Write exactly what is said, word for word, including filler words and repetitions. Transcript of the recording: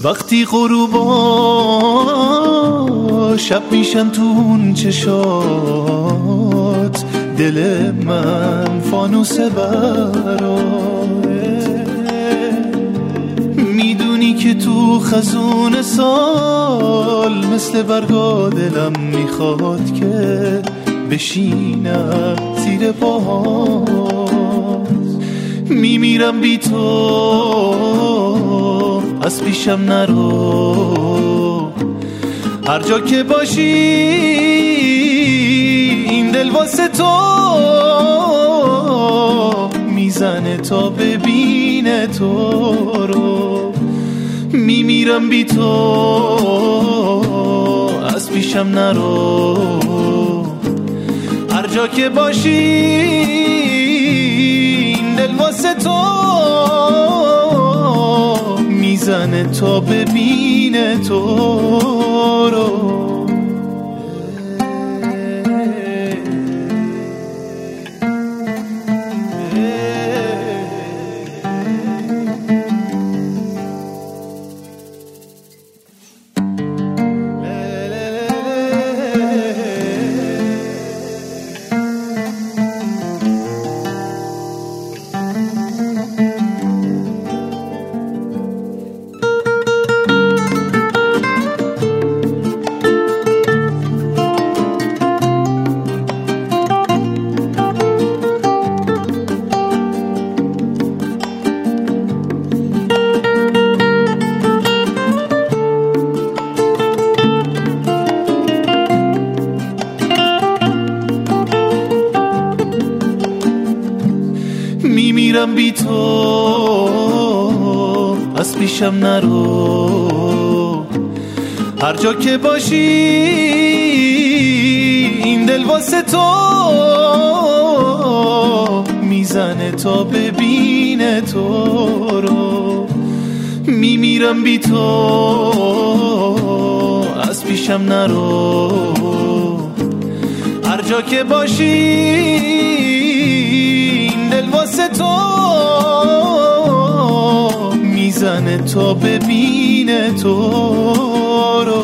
وقتی غروبا شب میشن تو اون چشات، دل من فانوس براره. میدونی که تو خزون سال مثل برگا دلم میخواد که بشینم زیر پاهات. میمیرم بی تو، از پیشم نرو، هر جا که باشی این دل واسه تو میزنه تا ببینه تو رو. میمیرم بی تو، از پیشم نرو، هر جا که باشی این دل واسه تو میزنه تا ببینه تو رو. میمیرم بی تو، از پیشم نرو، هر جا که باشی این دل واسه تو میزنه تا ببینه تو رو. میمیرم بی تو، از پیشم نرو، هر جا که باشی دل واسه تو میزنه تا ببینه تو رو.